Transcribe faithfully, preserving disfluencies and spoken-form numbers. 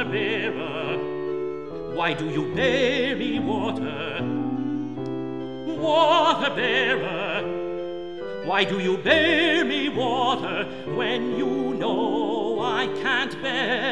water bearer, why do you bear me water? Water bearer, why do you bear me water when you know I can't bear